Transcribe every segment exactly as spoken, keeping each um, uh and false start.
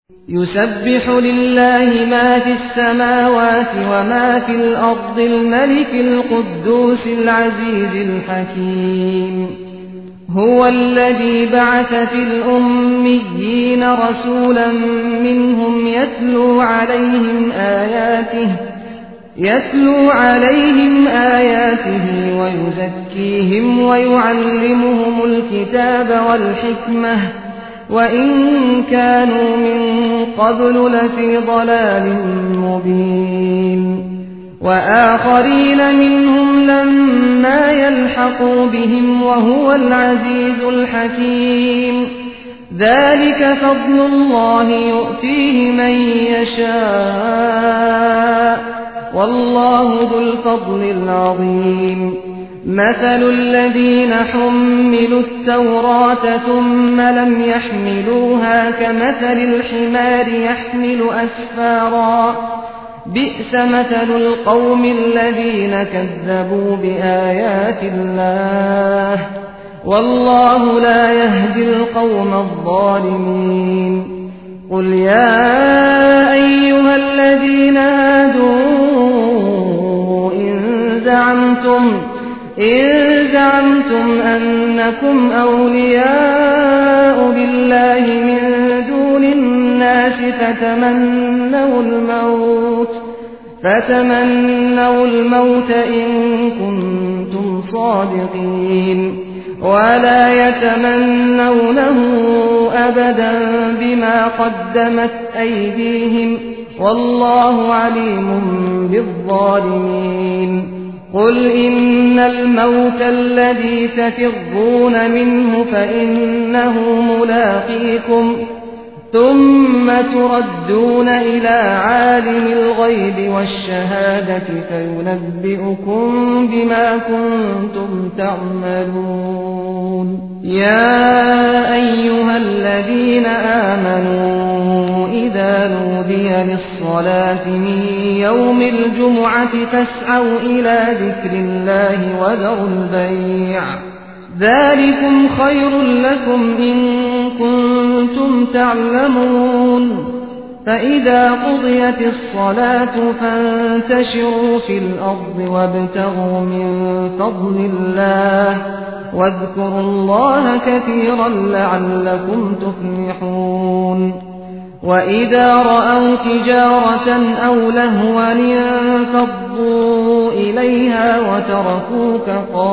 يسبح لله ما في السماوات وما في الأرض الملك القدوس العزيز الحكيم. هو الذي بعث في الأميين رسولا منهم يتلو عليهم آياته يتلو عليهم آياته ويزكيهم ويعلمهم الكتاب والحكمة وإن كانوا من قبل لفي ضلال مبين. وآخرين منهم لما يلحقوا بهم وهو العزيز الحكيم. ذلك فضل الله يؤتيه من يشاء والله ذو الفضل العظيم. مثل الذين حملوا التوراة ثم لم يحملوها كمثل الحمار يحمل أسفارا بئس مثل القوم الذين كذبوا بآيات الله والله لا يهدي القوم الظالمين. قل يا أيها الذين هادوا إن زعمتم إن زعمتم أنكم أولياء بالله من دون الناس فتمنوا الموت فتمنوا الموت إن كنتم صادقين ولا يتمنونه أبدا بما قدمت أيديهم والله عليم بالظالمين. قل إن الموت الذي تفرون منه فإنه ملاقيكم ثم تردون إلى عالم الغيب والشهادة فينبئكم بما كنتم تعملون. يا أيها الذين آمنوا إذا نودي للصلاة من يوم الجمعة فاسعوا إلى ذكر الله وذروا البيع ذلكم خير لكم إن كنتم تعلمون. فإذا قضيت الصلاة فانتشروا في الأرض وابتغوا من فضل الله واذكروا الله كثيرا لعلكم تفلحون. وإذا رأوا تجارة أو لهوا انفضوا إليها وتركوك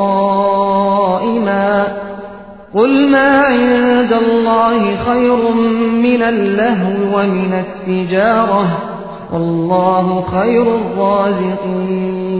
قائما قل ما عند الله خير من اللهو ومن التجارة والله خير الرازقين.